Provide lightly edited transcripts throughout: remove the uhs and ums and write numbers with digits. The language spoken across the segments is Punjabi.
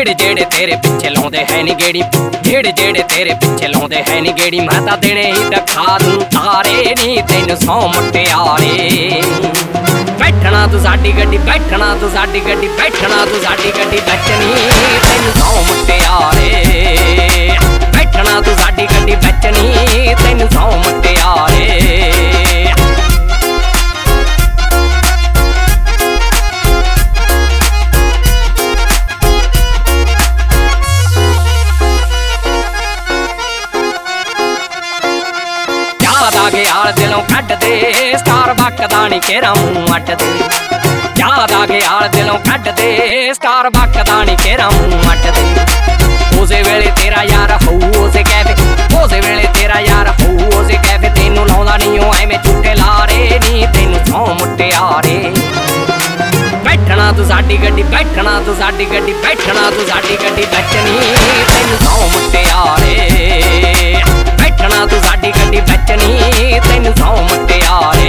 ਜਿਹੜੇ ਜਿਹੜੇ ਤੇਰੇ ਪਿੱਛੇ ਲਾਉਂਦੇ ਹੈ ਨੀ ਗੇੜੀ, ਜਿਹੜੇ ਜਿਹੜੇ ਤੇਰੇ ਪਿੱਛੇ ਲਾਉਂਦੇ ਹੈ ਨੀ ਗੇੜੀ। ਮੈਂ ਤਾਂ ਦੇਣੇ ਹੀ ਦਿਖਾ ਦੂੰ ਤਾਰੇ ਨੀ ਤੈਨੂੰ ਸੌ ਮੁਟਿਆਰੇ। ਬੈਠਣਾ ਤੂੰ ਸਾਡੀ ਗੱਡੀ, ਬੈਠਣਾ ਤੂੰ ਸਾਡੀ ਗੱਡੀ, ਬੈਠਣਾ ਤੂੰ ਸਾਡੀ ਗੱਡੀ ਵਿੱਚ ਨੀ ਤੈਨੂੰ ਸੌ ਮੁਟਿਆਰੇ। ਬੈਠਣਾ ਤੂੰ ਸਾਡੀ ਗੱਡੀ ਵਿੱਚ ਨੀ ਤੈਨੂੰ ਸੌ ਮੁਟਿਆਰੇ। ਗਿਆਲ ਦਿਲੋਂ ਕੱਢ ਦੇ ਸਟਾਰਬਕ ਦਾ ਨੀ ਕੇਰਾ ਮੂੰਹ ਅੱਡ ਦੇ। ਯਾਦ ਆ ਗਿਆਲ ਦਿਲੋਂ ਕੱਢ ਦੇ ਸਟਾਰਬਕ ਦਾ ਨੀ ਕੇਰਾ ਮੂੰਹ ਅੱਡ ਦੇ। ਉਸੇ ਵੇਲੇ ਤੇਰਾ ਯਾਰ ਹੋਊ ਉਸੇ ਕੈਫੇ, ਉਸੇ ਵੇਲੇ ਤੇਰਾ ਯਾਰ ਹੋਊ ਉਸੇ ਕੈਫੇ। ਤੈਨੂੰ ਲਾਉਂਦਾ ਨੀ ਉਹ ਐਵੇਂ ਝੂਠੇ ਲਾਰੇ ਨੀ ਤੈਨੂੰ ਸੌ ਮੁਟਿਆਰੇ। ਬੈਠਣਾ ਤੂੰ ਸਾਡੀ ਗੱਡੀ, ਬੈਠਣਾ ਤੂੰ ਸਾਡੀ ਗੱਡੀ, ਬੈਠਣਾ ਤੂੰ ਸਾਡੀ ਗੱਡੀ ਵਿੱਚ ਨੀ ਤੈਨੂੰ ਸੌ ਮੁਟਿਆਰੇ। ਬੈਠਣਾ ਤੂੰ ਸਾਡੀ ਗੱਡੀ ਵਿੱਚ ਨੀ ਤੈਨੂੰ ਸੌ ਮੁਟਿਆਰੇ।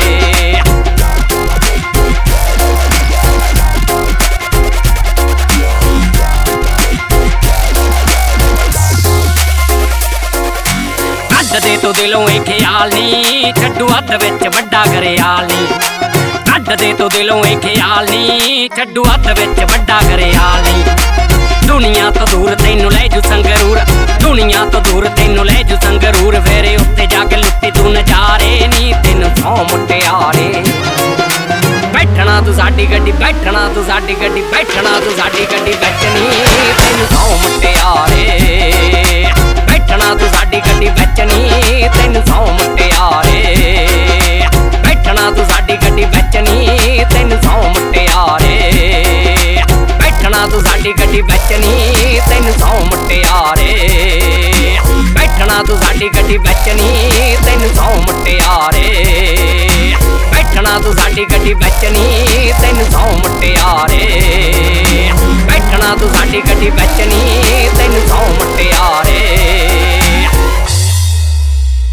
ਕੱਢ ਦੇ ਤੂੰ ਦਿਲੋਂ ਇਹ ਖਿਆਲ ਨੀ ਛੱਡੂ ਹੱਥ ਵਿੱਚ ਵੱਡਾ ਗਰਿਆਲ ਨੀ। ਕੱਢ ਦੇ ਤੂੰ ਦਿਲੋਂ ਇਹ ਖਿਆਲ ਨੀ ਛੱਡੂ ਹੱਥ ਵਿੱਚ ਵੱਡਾ ਗਰਿਆਲ ਨੀ। ਦੁਨੀਆ ਤੋਂ ਦੂਰ ਤੈਨੂੰ ਲੈ ਜੂ ਸੰਗਰੂਰ, ਦੁਨੀਆ ਤੋਂ ਦੂਰ ਤੈਨੂੰ ਲੈ ਜੂ ਸੰਗਰੂਰ। ਫੇਰੇ ਉੱਤੇ ਜਾ ਕੇ ਲੁੱਟੀ ਤੂੰ ਨਜ਼ਾਰੇ ਨੀ ਤੈਨੂੰ ਸੌ ਮੁਟਿਆਰੇ। ਬੈਠਣਾ ਤੂੰ ਸਾਡੀ ਗੱਡੀ, ਬੈਠਣਾ ਤੂੰ ਸਾਡੀ ਗੱਡੀ, ਬੈਠਣਾ ਤੂੰ ਸਾਡੀ ਗੱਡੀ ਵਿੱਚ ਨੀ ਤੈਨੂੰ ਸੌ ਮੁਟਿਆਰੇ। ਬੈਠਣਾ ਤੂੰ ਸਾਡੀ ਗੱਡੀ ਵਿੱਚ ਨੀ ਤੈਨੂੰ ਸੌ ਮੁਟਿਆਰੇ। ਬੈਠਣਾ ਤੂੰ ਸਾਡੀ ਗੱਡੀ ਵਿੱਚ ਨੀ ਤੈਨੂੰ ਸੌ ਮੁਟਿਆਰੇ। ਬੈਠਣਾ ਤੂੰ ਸਾਡੀ ਗੱਡੀ ਵਿੱਚ ਨੀ ਤੈਨੂੰ ਸੌ ਮੁਟਿਆਰੇ। ਬੈਠਣਾ ਤੂੰ ਸਾਡੀ ਗੱਡੀ ਵਿੱਚ ਨੀ ਤੈਨੂੰ ਸੌ ਮੁਟਿਆਰੇ। ਬੈਠਣਾ ਤੂੰ ਸਾਡੀ ਗੱਡੀ ਵਿੱਚ ਨੀ ਤੈਨੂੰ ਸੌ ਮੁਟਿਆਰੇ। ਬੈਠਣਾ ਤੂੰ ਸਾਡੀ ਗੱਡੀ ਵਿੱਚ ਨੀ ਤੈਨੂੰ ਸੌ ਮੁਟਿਆਰੇ।